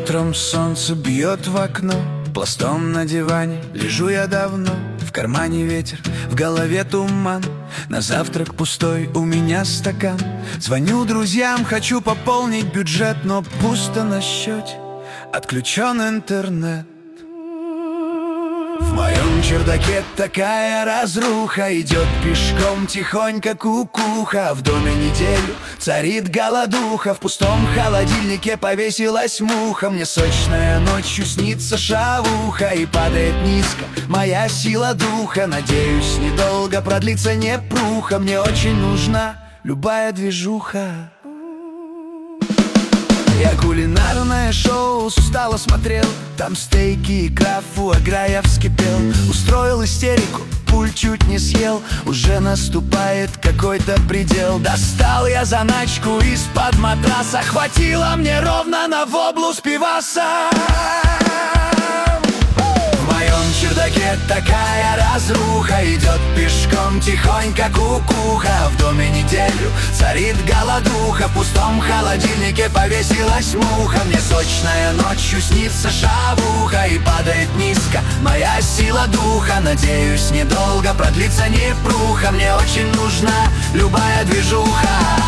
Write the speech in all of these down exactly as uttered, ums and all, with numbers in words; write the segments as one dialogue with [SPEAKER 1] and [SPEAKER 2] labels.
[SPEAKER 1] Утром солнце бьет в окно, пластом на диване лежу я давно. В кармане ветер, в голове туман, на завтрак пустой у меня стакан. Звоню друзьям, хочу пополнить бюджет, но пусто на счете, отключен интернет. В моем чердаке такая разруха, идет пешком тихонько кукуха. В доме неделю царит голодуха, в пустом холодильнике повесилась муха. Мне сочная ночью снится шавуха, и падает низко моя сила духа. Надеюсь, недолго продлится непруха, мне очень нужна любая движуха. Я кулинарное шоу устало смотрел, там стейки, икра, фуагра, я вскипел. Устроил истерику, пульт чуть не съел, уже наступает какой-то предел. Достал я заначку из-под матраса, хватило мне ровно на воблу с пиваса. В моем чердаке такая разруха, идет пешком тихонько кукуха. В доме неделю царит голодуха, в пустом холодильнике повесилась муха. Мне сочная ночью снится шавуха, и падает низко моя сила духа. Надеюсь, недолго продлится непруха, мне очень нужна любая движуха.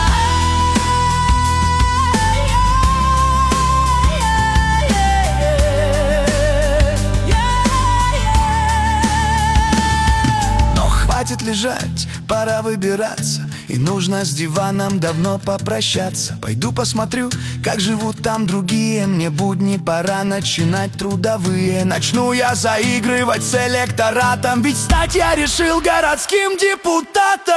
[SPEAKER 1] Хватит лежать, пора выбираться, и нужно с диваном давно попрощаться. Пойду посмотрю, как живут там другие, мне будни пора начинать трудовые. Начну я заигрывать с электоратом, ведь стать я решил городским депутатом.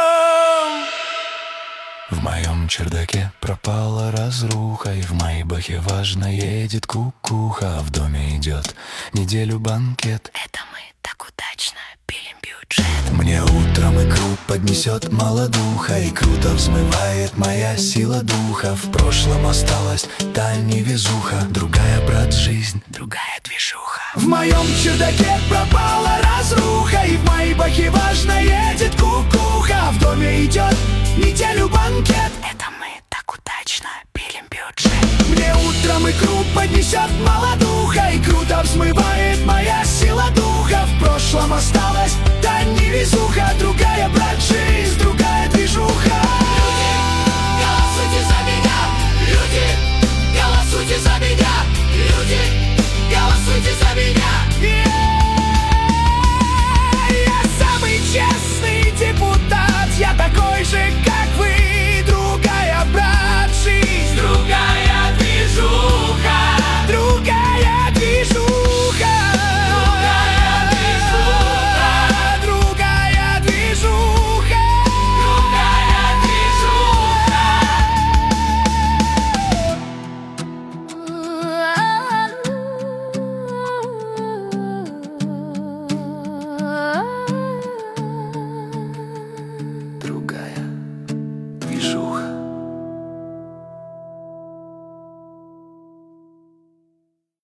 [SPEAKER 1] В моем чердаке пропала разруха, и в Майбахе важно едет кукуха. В доме идет неделю банкет.
[SPEAKER 2] Это мы так удачно пилим бюджет.
[SPEAKER 1] Мне утром икру поднесет молодуха, и круто взмывает моя сила духа. В прошлом осталась та невезуха, другая, брат, жизнь, другая движуха. В моем чердаке пропала разруха, и в Майбахе важно едет кукуха. В доме идет неделю банкет.
[SPEAKER 2] Это мы так удачно пилим бюджет.
[SPEAKER 1] Мне утром икру поднесет молодуха, и круто взмывает моя